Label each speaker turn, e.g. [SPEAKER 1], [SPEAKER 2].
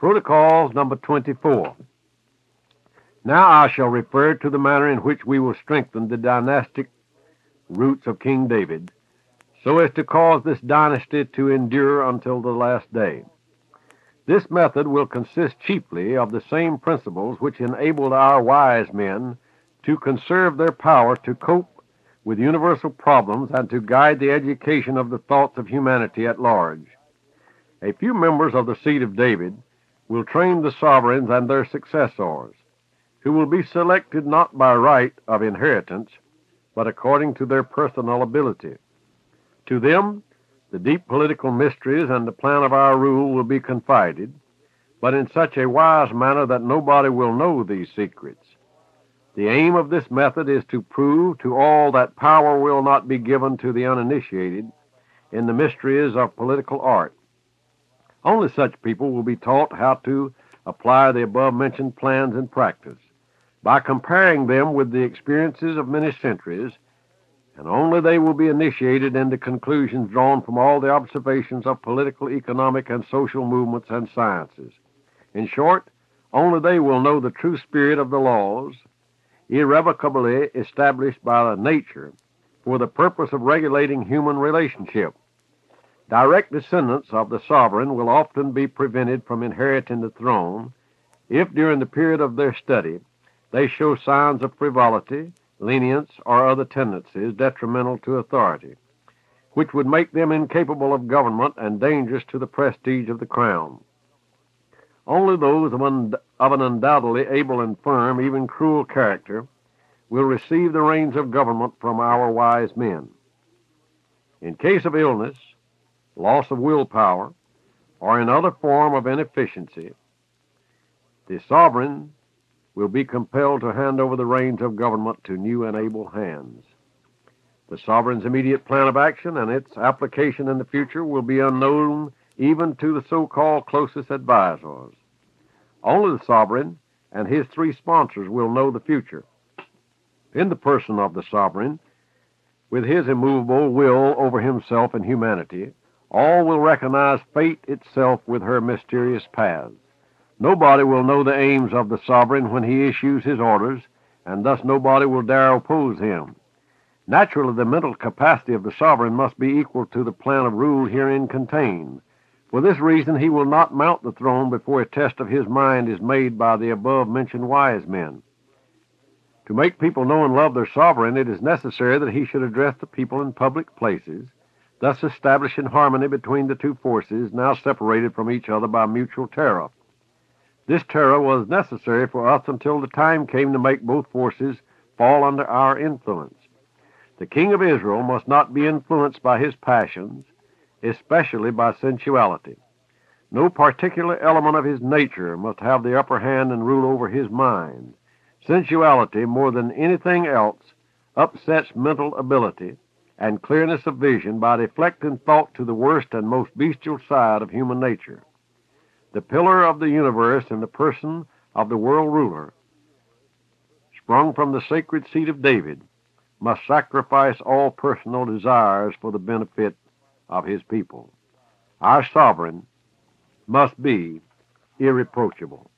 [SPEAKER 1] Protocols number 24. Now I shall refer to the manner in which we will strengthen the dynastic roots of King David, so as to cause this dynasty to endure until the last day. This method will consist chiefly of the same principles which enabled our wise men to conserve their power to cope with universal problems and to guide the education of the thoughts of humanity at large. A few members of the seed of David will train the sovereigns and their successors, who will be selected not by right of inheritance, but according to their personal ability. To them, the deep political mysteries and the plan of our rule will be confided, but in such a wise manner that nobody will know these secrets. The aim of this method is to prove to all that power will not be given to the uninitiated in the mysteries of political art. Only such people will be taught how to apply the above-mentioned plans in practice, by comparing them with the experiences of many centuries, and only they will be initiated into conclusions drawn from all the observations of political, economic, and social movements and sciences. In short, only they will know the true spirit of the laws, irrevocably established by nature for the purpose of regulating human relationship. Direct descendants of the sovereign will often be prevented from inheriting the throne if, during the period of their study, they show signs of frivolity, lenience, or other tendencies detrimental to authority, which would make them incapable of government and dangerous to the prestige of the crown. Only those of an undoubtedly able and firm, even cruel character, will receive the reins of government from our wise men. In case of illness, loss of willpower, or in other form of inefficiency, the sovereign will be compelled to hand over the reins of government to new and able hands. The sovereign's immediate plan of action and its application in the future will be unknown even to the so-called closest advisors. Only the sovereign and his three sponsors will know the future. In the person of the sovereign, with his immovable will over himself and humanity, all will recognize fate itself with her mysterious paths. Nobody will know the aims of the sovereign when he issues his orders, and thus nobody will dare oppose him. Naturally, the mental capacity of the sovereign must be equal to the plan of rule herein contained. For this reason, he will not mount the throne before a test of his mind is made by the above-mentioned wise men. To make people know and love their sovereign, it is necessary that he should address the people in public places, thus establishing harmony between the two forces now separated from each other by mutual terror. This terror was necessary for us until the time came to make both forces fall under our influence. The king of Israel must not be influenced by his passions, especially by sensuality. No particular element of his nature must have the upper hand and rule over his mind. Sensuality, more than anything else, upsets mental ability and clearness of vision by deflecting thought to the worst and most bestial side of human nature. The pillar of the universe in the person of the world ruler, sprung from the sacred seed of David, must sacrifice all personal desires for the benefit of his people. Our sovereign must be irreproachable.